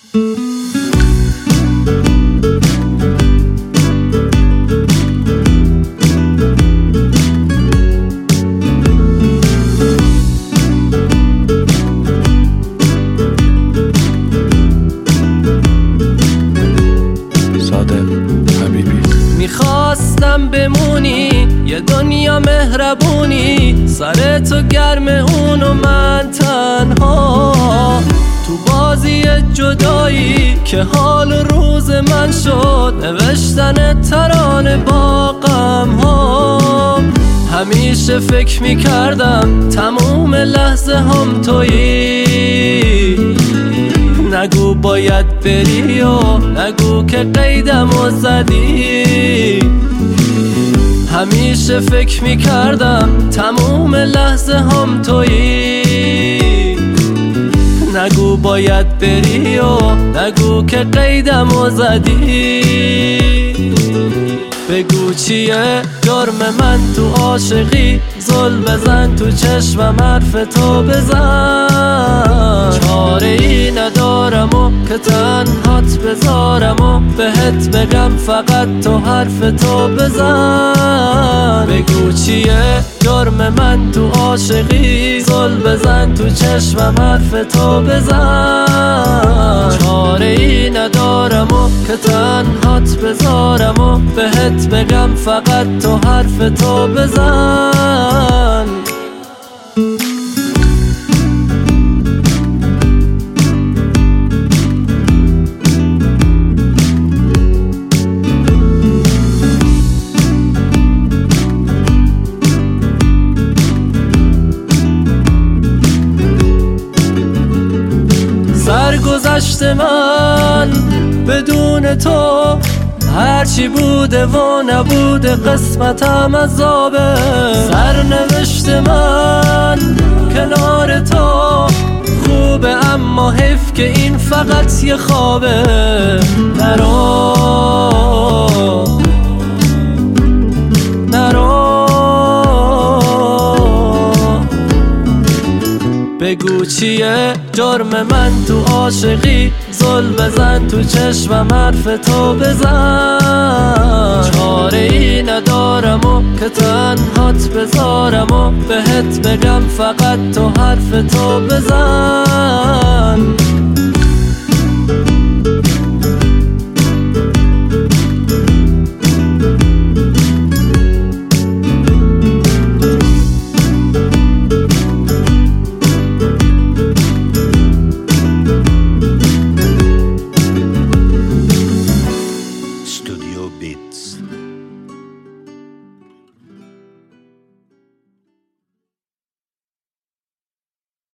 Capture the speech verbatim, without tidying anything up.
میخواستم بمونی یه دنیا مهربونی، سر تو گرم اون و من تنها، تو بازی جدایی که حال و روز من شد، نوشتن ترانه با غم ها. همیشه فکر میکردم تموم لحظه هم تویی، نگو باید بری و نگو که قیدم و زدی. همیشه فکر میکردم تموم لحظه هم تویی، نگو باید بری و نگو که قیدم و زدی. بگو چیه جرم من تو عاشقی، زل بزن تو چشمم حرف تو بزن. چاره ای ندارم و که تنهات بذارم و بهت بگم فقط تو حرف تو بزن. بگو چیه جرم من تو عاشقی، زل بزن تو چشمم حرف تو بزن. چاره ای ندارم و که تنهات بذارم و بهت بگم فقط تو حرف تو بزن. سرگذشت من بدون تو هرچی بوده و نبوده قسمتم عذابه. سرنوشت من کنار تو خوبه، اما حیف که این فقط یه خوابه. نرو نرو بگو چیه جرم من تو عاشقی، زل بزن تو چشمم حرف تو بزن. چاره ای ندارم و که تنهات بذارم و بهت بگم فقط تو حرف تو بزن.